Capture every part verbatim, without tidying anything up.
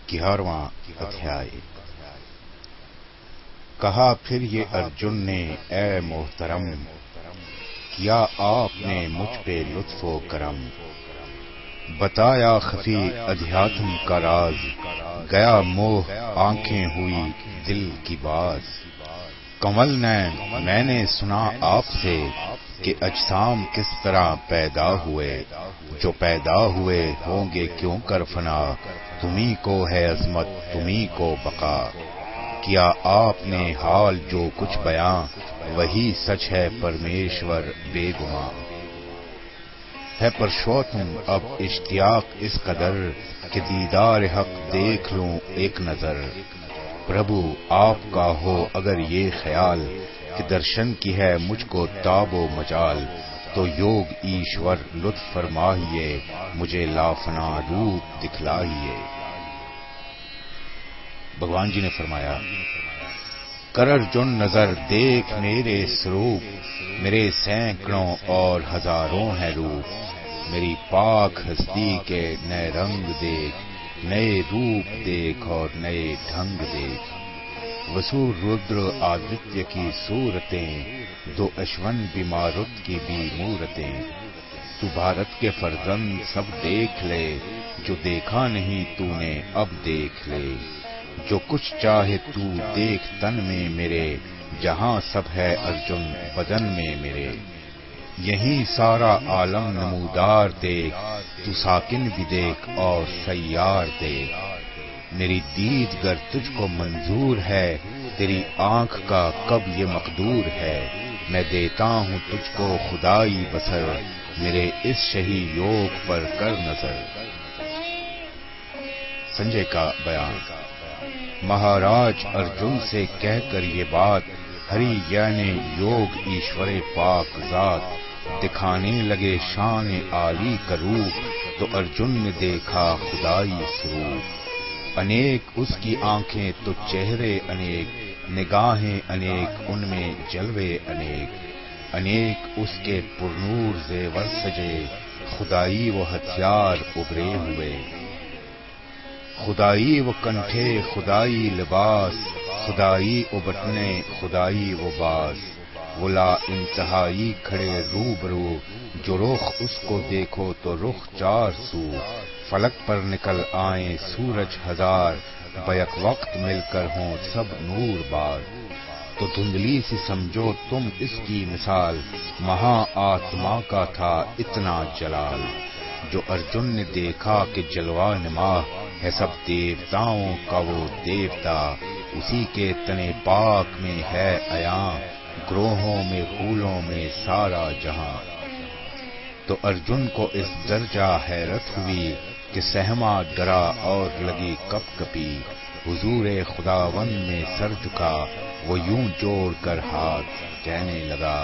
ग्यारहवां अध्याय। कहा फिर ये अर्जुन ने, ए मोहतरम, किया आपने मुझ पे लुत्फो करम। बताया खफी अध्यात्म का राज, गया मोह आंखें हुई दिल की बाज। कमल नैन मैंने सुना आपसे कि अजसाम किस तरह पैदा हुए, जो पैदा हुए होंगे क्यों कर फना। तुम्ही को है अजमत तुम्ही को बका, किया आपने हाल जो कुछ बयां, वही सच है परमेश्वर बेगुमा। है परशोतम अब इश्तियाक इस कदर कि दीदार हक देख लूं एक नजर। प्रभु आपका हो अगर ये ख्याल कि दर्शन की है मुझको ताबो मजाल, तो योग ईश्वर लुत्फ फरमाइए, मुझे लाफना रूप दिखलाइए। भगवान जी ने फरमाया, कर अर्जुन नजर देख मेरे स्वरूप, मेरे सैकड़ों और हजारों हैं रूप। मेरी पाक हस्ती के नए रंग देख, नए रूप देख और नए ढंग देख। वसु रुद्र आदित्य की सूरतें, दो अश्वन बिमारुत की भी मूरतें। तू भारत के फर्जंद सब देख ले, जो देखा नहीं तूने अब देख ले। जो कुछ चाहे तू देख तन में मेरे, जहां सब है अर्जुन बदन में मेरे। यही सारा आलम नमूदार देख, तू साकिन भी देख और सैयार देख। मेरी दीद गर तुझको मंजूर है, तेरी आंख का कब ये मकदूर है। मैं देता हूँ तुझको खुदाई बसर, मेरे इस शही योग पर कर नजर। संजय का बयान। महाराज अर्जुन से कहकर ये बात, हरि यानी योग ईश्वरे पाक जात। दिखाने लगे शान आली का रूप, तो अर्जुन ने देखा खुदाई स्वरूप। अनेक उसकी आंखें तो चेहरे अनेक, निगाहें अनेक उनमें जलवे अनेक। अनेक उसके पुरनूर जेवर सजे, खुदाई वो हथियार उभरे हुए। खुदाई वो कंठे खुदाई लिबास, खुदाई उबटने खुदाई वो बास। वो ला इंतहाई खड़े रूबरू, जो रुख उसको देखो तो रुख चार सू। फलक पर निकल आए सूरज हजार, बैक वक्त मिलकर हों सब नूर बार। तो धुंधली सी समझो तुम इसकी मिसाल, महा आत्मा का था इतना जलाल। जो अर्जुन ने देखा कि जलवा निमाह है सब देवताओं का वो देवता। उसी के तने पाक में है अयां, ग्रोहों में फूलों में सारा जहां। तो अर्जुन को इस दर्जा हैरत हुई कि सहमा डरा और लगी कप कपी। हुजूरे खुदावन में सर झुका, वो यूं जोड़ कर हाथ कहने लगा।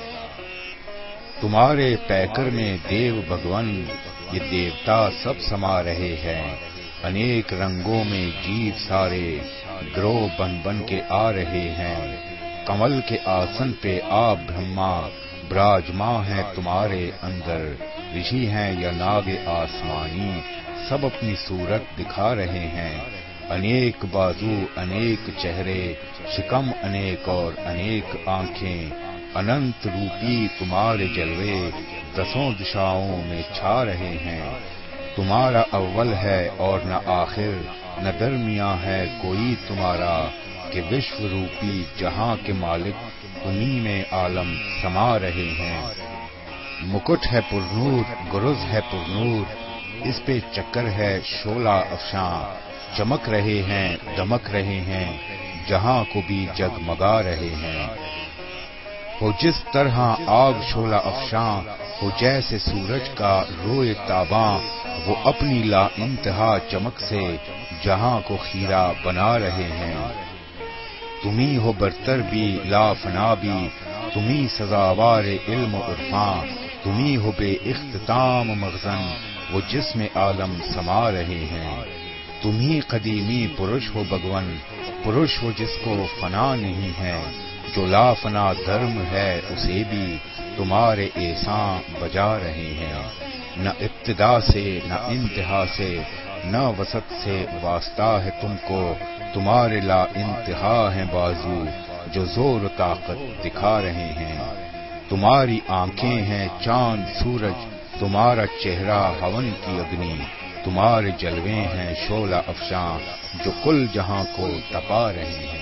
तुम्हारे पैकर में देव भगवन, ये देवता सब समा रहे हैं। अनेक रंगों में जीव सारे, ग्रोह बन बन के आ रहे हैं। कमल के आसन पे आप ब्रह्मा, विराजमान हैं तुम्हारे अंदर। ऋषि हैं या नाग आसमानी, सब अपनी सूरत दिखा रहे हैं। अनेक बाजू अनेक चेहरे, शिकम अनेक और अनेक आंखें। अनंत रूपी तुम्हारे जलवे, दसों दिशाओं में छा रहे हैं। तुम्हारा अव्वल है और न आखिर, न दरमिया है कोई तुम्हारा। कि विश्व रूपी जहां के मालिक, तुम्ही में आलम समा रहे हैं। मुकुट है पुरनूर गुरुज है पुरनूर, इस पे चक्कर है शोला अफशां। चमक रहे हैं दमक रहे हैं, जहां को भी जगमगा रहे हैं। हो जिस तरह आग शोला अफशां, हो जैसे सूरज का रोए ताबां। वो अपनी ला इंतहा चमक से, जहां को खीरा बना रहे हैं। तुम्ही हो बरतर भी लाफना भी, तुम्ही सजावार इल्म उर्फां। तुम्ही हो बे इख्तिताम मगजन, वो जिसमें आलम समा रहे हैं। तुम्ही कदीमी पुरुष हो भगवन, पुरुष हो जिसको फना नहीं है। जो लाफना धर्म है उसे भी, तुम्हारे एहसान बजा रहे हैं। نہ ابتدا سے نہ انتہا سے نہ وسط سے واسطہ ہے تم کو، تمہارے لا انتہا ہیں بازو جو زور و طاقت دکھا رہے ہیں، تمہاری آنکھیں ہیں چاند سورج، تمہارا چہرہ ہون کی اگنی، تمہارے جلوے ہیں شعلہ افشاں جو کل جہاں کو تپا رہے ہیں۔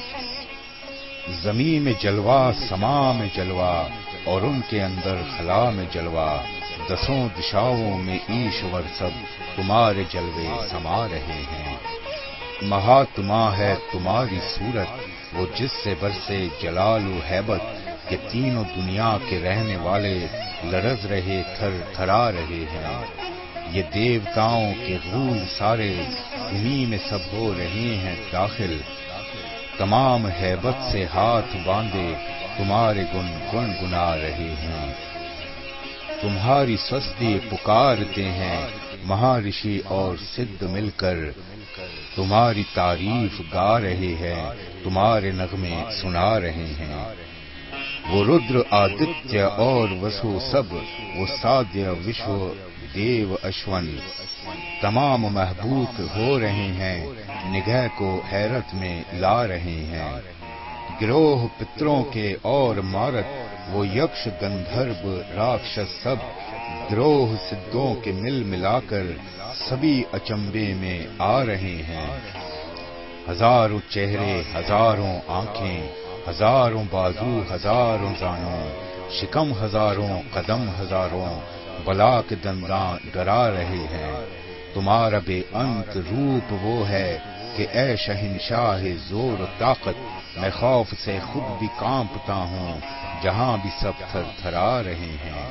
زمین میں جلوہ، سما میں جلوہ، اور ان کے اندر خلا میں جلوہ، دسوں دشاؤں میں ایشور سب تمہارے جلوے سما رہے ہیں۔ مہاتما ہے تمہاری صورت، وہ جس سے برسے جلال و ہیبت کہ تینوں دنیا کے رہنے والے لرز رہے تھر تھرا رہے ہیں۔ یہ دیوتاؤں کے غول سارے انہی میں سب ہو رہے ہیں داخل، تمام ہیبت سے ہاتھ باندھے تمہارے گن گن گنا رہے ہیں۔ تمہاری سستی پکارتے ہیں مہارشی اور سدھ مل کر، تمہاری تعریف گا رہے ہیں، تمہارے نغمے سنا رہے ہیں۔ وہ رودر آدتیہ اور وسو سب، وہ سادیہ وشو دیو اشون، تمام محبوب ہو رہے ہیں، نگہ کو حیرت میں لا رہے ہیں۔ گروہ پتروں کے اور مارت، وہ یکش گندھرب راکشس سب، گروہ سدھوں کے مل ملا کر سبھی اچمبے میں آ رہے ہیں۔ ہزاروں چہرے، ہزاروں آنکھیں، ہزاروں بازو، ہزاروں زانوں، شکم ہزاروں، قدم ہزاروں، بلا کے دنداں ڈرا رہے ہیں۔ تمہارا بے انت روپ وہ ہے کہ اے شہنشاہ زور و طاقت، میں خوف سے خود بھی کانپتا ہوں، جہاں بھی سب تھر تھرا رہے ہیں۔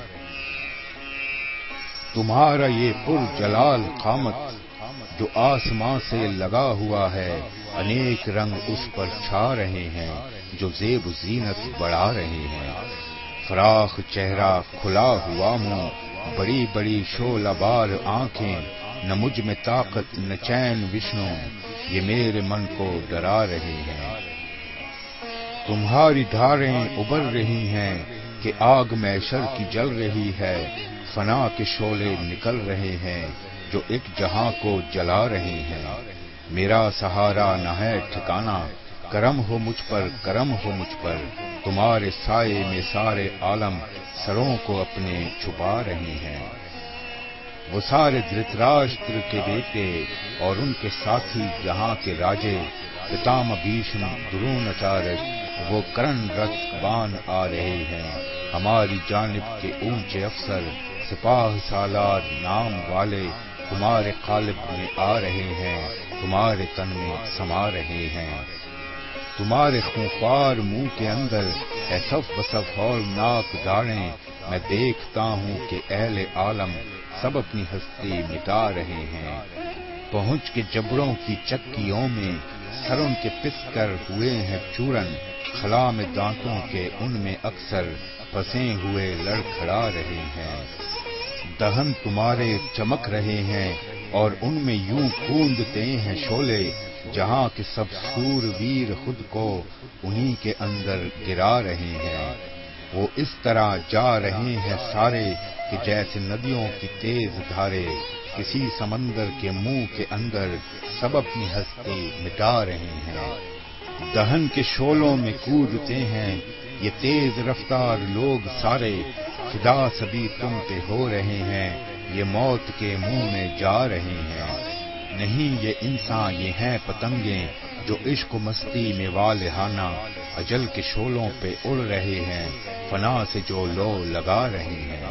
تمہارا یہ پر جلال قامت جو آسمان سے لگا ہوا ہے، انیک رنگ اس پر چھا رہے ہیں جو زیب و زینت بڑھا رہے ہیں۔ فراخ چہرہ، کھلا ہوا منہ، بڑی بڑی شعلہ بار آنکھیں، نہ مجھ میں طاقت نہ چین وشنو، یہ میرے من کو ڈرا رہے ہیں۔ تمہاری دھاریں ابل رہی ہیں کہ آگ محشر کی جل رہی ہے، فنا کے شعلے نکل رہے ہیں جو ایک جہاں کو جلا رہے ہیں۔ میرا سہارا نہ ہے ٹھکانہ، کرم ہو مجھ پر، کرم ہو مجھ پر، تمہارے سائے میں سارے عالم سروں کو اپنے چھپا رہے ہیں۔ وہ سارے دھرتراشٹر کے بیٹے اور ان کے ساتھی جہاں کے راجے، پتام بھیشم، دروناچارج، وہ کرن رتھ بان آ رہے ہیں۔ ہماری جانب کے اونچے افسر، سپاہ سالار نام والے تمہارے قالب میں آ رہے ہیں، تمہارے تن میں سما رہے ہیں۔ تمہارے خونخوار منہ کے اندر ہے صف بصف ہولناک داڑیں، میں دیکھتا ہوں کہ اہل عالم سب اپنی ہستی مٹا رہے ہیں۔ پہنچ کے جبڑوں کی چکیوں میں سر ان کے پس کر ہوئے ہیں چورن، خلا میں دانتوں کے ان میں اکثر پھنسے ہوئے لڑکھڑا رہے ہیں۔ دہن تمہارے چمک رہے ہیں اور ان میں یوں پھوندتے ہیں شعلے، جہاں کے سب سور ویر خود کو انہی کے اندر گرا رہے ہیں۔ وہ اس طرح جا رہے ہیں سارے کہ جیسے ندیوں کی تیز دھارے، کسی سمندر کے منہ کے اندر سب اپنی ہستی مٹا رہے ہیں۔ دہن کے شعلوں میں کودتے ہیں یہ تیز رفتار لوگ سارے، فدا سبھی تم پہ ہو رہے ہیں، یہ موت کے منہ میں جا رہے ہیں۔ نہیں یہ انسان، یہ ہیں پتنگیں جو عشق و مستی میں والہانہ اجل کے شعلوں پہ اڑ رہے ہیں، فنا سے جو لو لگا رہے ہیں۔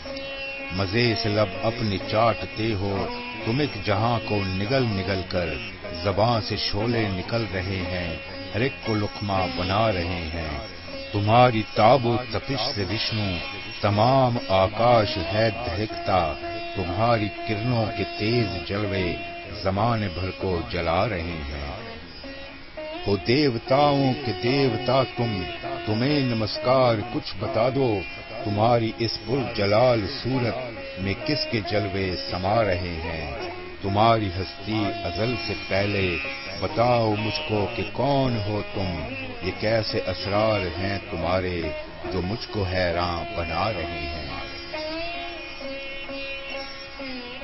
مزے سے لب اپنے چاٹتے ہو تم ایک جہاں کو نگل نگل کر، زباں سے شعلے نکل رہے ہیں، ہر ایک کو لقمہ بنا رہے ہیں۔ تمہاری تاب و تپش سے وشنو تمام آکاش ہے دہکتا، تمہاری کرنوں کے تیز جلوے زمانے بھر کو جلا رہے ہیں۔ ہو دیوتاؤں کے دیوتا تم، تمہیں نمسکار کچھ بتا دو، تمہاری اس پر جلال صورت میں کس کے جلوے سما رہے ہیں۔ تمہاری ہستی ازل سے پہلے بتاؤ مجھ کو کہ کون ہو تم، یہ کیسے اسرار ہیں تمہارے جو مجھ کو حیران بنا رہے ہیں۔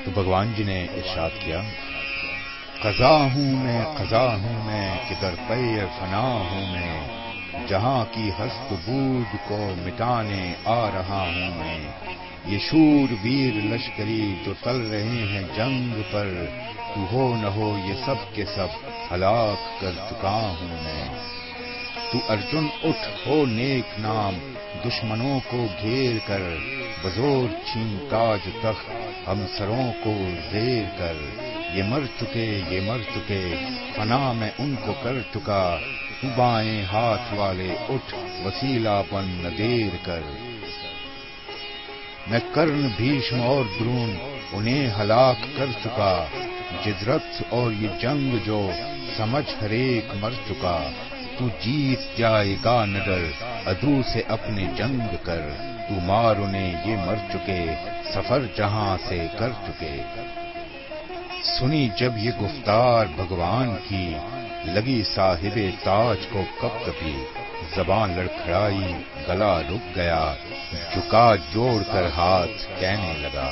تو بھگوان جی نے ارشاد کیا، قضا ہوں میں قضا ہوں میں کہ در پے فنا ہوں میں، جہاں کی ہست بود کو مٹانے آ رہا ہوں میں، یہ شور ویر لشکری جو تل رہے ہیں جنگ پر، تو ہو نہ ہو یہ سب کے سب ہلاک کر چکا ہوں میں۔ تو ارجن اٹھ ہو نیک نام دشمنوں کو گھیر کر، بزور چھین تاج تخت ہم سروں کو زیر کر، یہ مر چکے یہ مر چکے فنا میں ان کو کر چکا، تو بائیں ہاتھ والے اٹھ وسیلہ بن نہ دیر کر۔ میں کرن بھیشم اور درون انہیں ہلاک کر چکا، جدرت اور یہ جنگ جو سمجھ ہر ایک مر چکا، تو جیت جائے گا نہ ڈر عدو سے اپنے جنگ کر، تو مار انہیں یہ مر چکے سفر جہاں سے کر چکے۔ سنی جب یہ گفتار بھگوان کی، لگی صاحب تاج کو کپ کپی، زبان لڑکھڑائی گلا رک گیا، جھکا جوڑ کر ہاتھ کہنے لگا،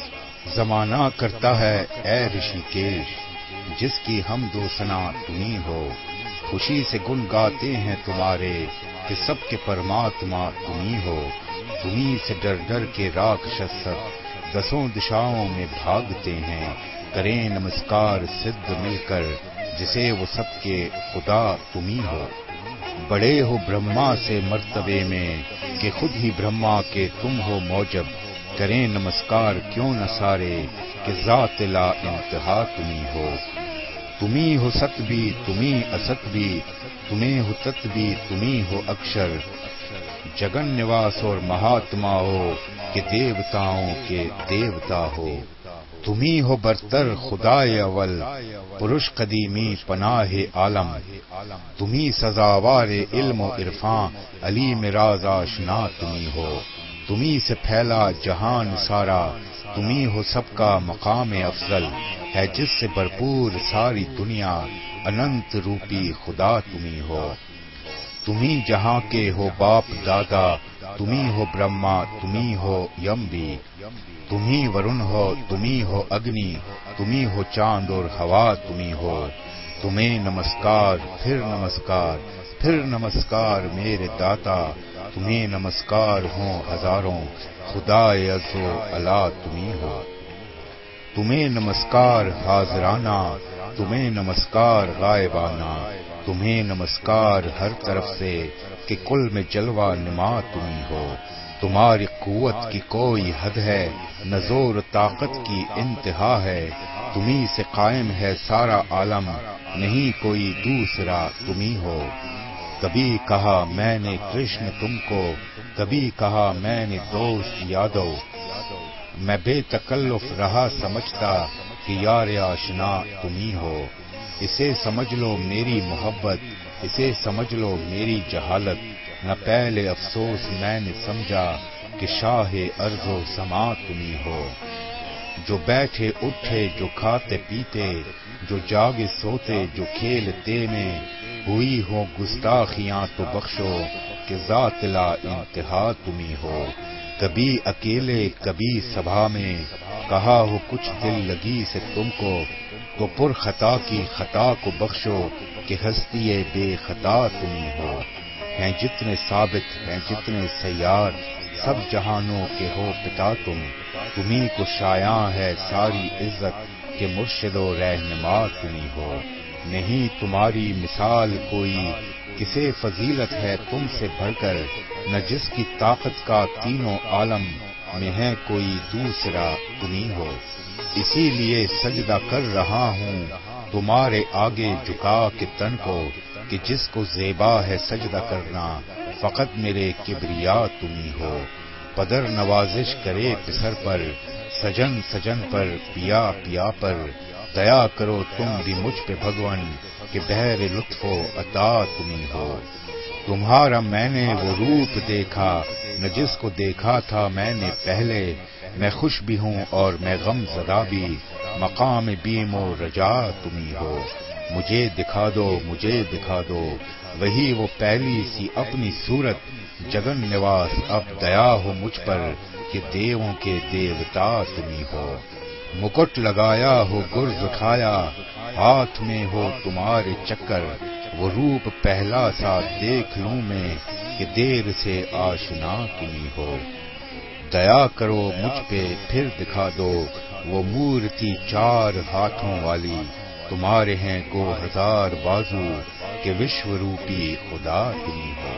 زمانہ کرتا ہے اے رشی کیش، جس کی حمد و ثنا تمہیں ہو، خوشی سے گن گاتے ہیں تمہارے کہ سب کے پرماتما تمہیں ہو، تمہیں سے ڈر ڈر کے راکشس سب دسوں دشاؤں میں بھاگتے ہیں، کریں نمسکار سدھ مل کر جسے وہ سب کے خدا تمہیں ہو، بڑے ہو برہما سے مرتبے میں کہ خود ہی برہما کے تم ہو موجب، کریں نمسکار کیوں نہ سارے کہ ذات لا انتہا تمہیں ہو، تمہیں ہو ست بھی تمہیں است بھی، تمہیں ہو تت بھی تمہیں ہو اکشر، جگن نواس اور مہاتما ہو کہ دیوتاؤں کے دیوتا ہو، تمہیں ہو برتر خدائے اول پرش قدیمی پناہ عالم، تمہیں سزاوار علم و عرفاں علیم راز آشنا تمہیں ہو، تمہیں سے پھیلا جہان سارا، تمہیں ہو سب کا مقام افضل، ہے جس سے بھرپور ساری دنیا اننت روپی خدا تمہیں ہو، تمہیں جہاں کے ہو باپ دادا، تمہیں ہو برہما تمہیں ہو یم بھی، تمہیں ورن ہو تمہیں ہو اگنی، تمہیں ہو چاند اور ہوا تمہیں ہو، تمہیں نمسکار پھر نمسکار پھر نمسکار میرے داتا، تمہیں نمسکار ہوں ہزاروں خدائے عز و علا تمہیں ہو، تمہیں نمسکار حاضرانہ تمہیں نمسکار غائبانہ، تمہیں نمسکار ہر طرف سے کہ کل میں جلوہ نما تمہیں ہو، تمہاری قوت کی کوئی حد ہے نہ زور طاقت کی انتہا ہے، تمہیں سے قائم ہے سارا عالم نہیں کوئی دوسرا تمہیں ہو، کبھی کہا میں نے کرشن تم کو، کبھی کہا میں نے دوست یادو، میں بے تکلف رہا سمجھتا کہ یار آشنا تمہیں ہو، اسے سمجھ لو میری محبت، اسے سمجھ لو میری جہالت، نہ پہلے افسوس میں نے سمجھا کہ شاہ ارض و سما تمہیں ہو، جو بیٹھے اٹھے جو کھاتے پیتے، جو جاگے سوتے جو کھیلتے میں، ہوئی ہو گستاخیاں تو بخشو کہ ذات لا انتہا تمہیں ہو، کبھی اکیلے کبھی سبھا میں، کہا ہو کچھ دل لگی سے تم کو، تو پر خطا کی خطا کو بخشو کہ ہستی بے خطا تمہیں ہو، ہیں جتنے ثابت ہیں جتنے سیار سب جہانوں کے ہو پتا تم، تمہیں کو شایاں ہے ساری عزت کہ مرشد و رہنما تمہیں ہو، نہیں تمہاری مثال کوئی کسے فضیلت ہے تم سے بڑھ کر، نہ جس کی طاقت کا تینوں عالم میں ہے کوئی دوسرا تمہیں ہو، اسی لیے سجدہ کر رہا ہوں تمہارے آگے جھکا کے تن کو، کہ جس کو زیبا ہے سجدہ کرنا فقط میرے کبریا تمہیں ہو، پدر نوازش کرے پسر پر سجن سجن پر پیا پیا پر، دیا کرو تم بھی مجھ پہ بھگون کہ بحر لطف و عطا تمہیں ہو، تمہارا میں نے وہ روپ دیکھا نہ جس کو دیکھا تھا میں نے پہلے، میں خوش بھی ہوں اور میں غم زدہ بھی، مقام بیم و رجا تمہیں ہو، مجھے دکھا دو مجھے دکھا دو وہی وہ پہلی سی اپنی صورت، جگن نواس اب دیا ہو مجھ پر کہ دیووں کے دیوتا تمہیں ہو، مکٹ لگایا ہو گرز اٹھایا ہاتھ میں ہو تمہارے چکر، وہ روپ پہلا سا دیکھ لوں میں کہ دیر سے آشنا کمی ہو، دیا کرو مجھ پہ پھر دکھا دو وہ مورتی چار ہاتھوں والی، تمہارے ہیں کو ہزار بازو کہ وشو روپی خدا تمہیں ہو۔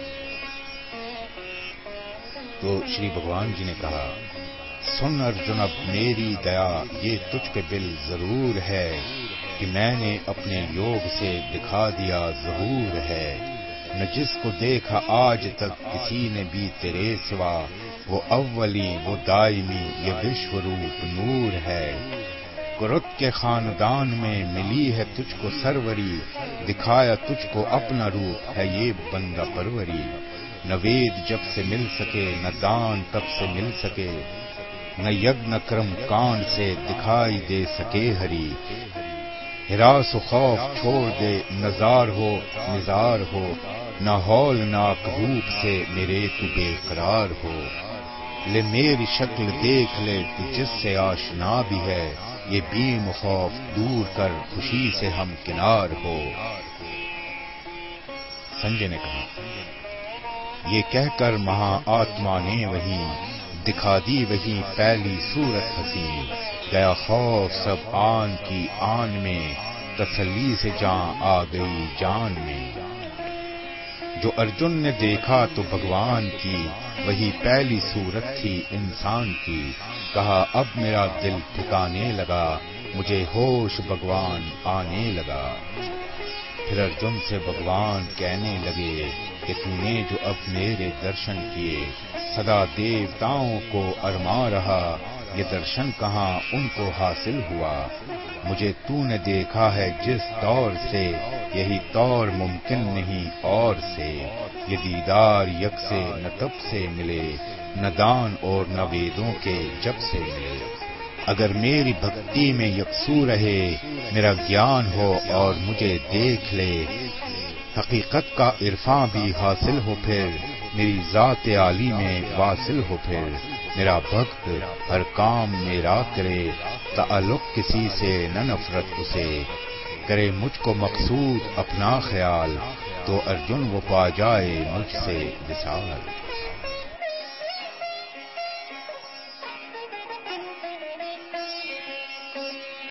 تو شری بھگوان جی نے کہا، سن ارجن اب میری دیا یہ تجھ پہ بل ضرور ہے کہ میں نے اپنے یوگ سے دکھا دیا ظہور ہے، نہ جس کو دیکھا آج تک کسی نے بھی تیرے سوا، وہ اولی وہ دائمی یہ وشو روپ نور ہے، کرت کے خاندان میں ملی ہے تجھ کو سروری، دکھایا تجھ کو اپنا روپ ہے یہ بندہ پروری، نہ وید جب سے مل سکے نہ دان تب سے مل سکے، نہ یگ نہ کرم کانڈ سے دکھائی دے سکے ہری، ہراس و خوف چھوڑ دے نزار ہو نزار ہو، نہ ہولناک روپ سے میرے تو بے قرار ہو، لے میری شکل دیکھ لے تو جس سے آشنا بھی ہے، یہ بیم خوف دور کر خوشی سے ہم کنار ہو۔ سنجے نے کہا، یہ کہہ کر مہا آتما نے وہیں دکھا دی وہی پہلی صورت حسین، گیا خوف سب آن کی آن میں، تسلی سے جان آ گئی جان میں، جو ارجن نے دیکھا تو بھگوان کی وہی پہلی صورت تھی انسان کی، کہا اب میرا دل ٹھکانے لگا مجھے ہوش بھگوان آنے لگا، پھر ارجن سے بھگوان کہنے لگے کہ تو نے جو اب میرے درشن کیے، سدا دیوتاؤں کو ارما رہا یہ درشن کہاں ان کو حاصل ہوا، مجھے تو نے دیکھا ہے جس طور سے یہی طور ممکن نہیں اور سے، یہ دیدار یک سے نہ تب سے ملے نہ دان اور نہ ویدوں کے جب سے ملے، اگر میری بھکتی میں یکسو رہے میرا گیان ہو اور مجھے دیکھ لے، حقیقت کا عرفان بھی حاصل ہو پھر میری ذات عالی میں واصل ہو، پھر میرا بھکت ہر کام میرا کرے تعلق کسی سے نہ نفرت اسے، کرے مجھ کو مقصود اپنا خیال تو ارجن وہ پا جائے مجھ سے وصال۔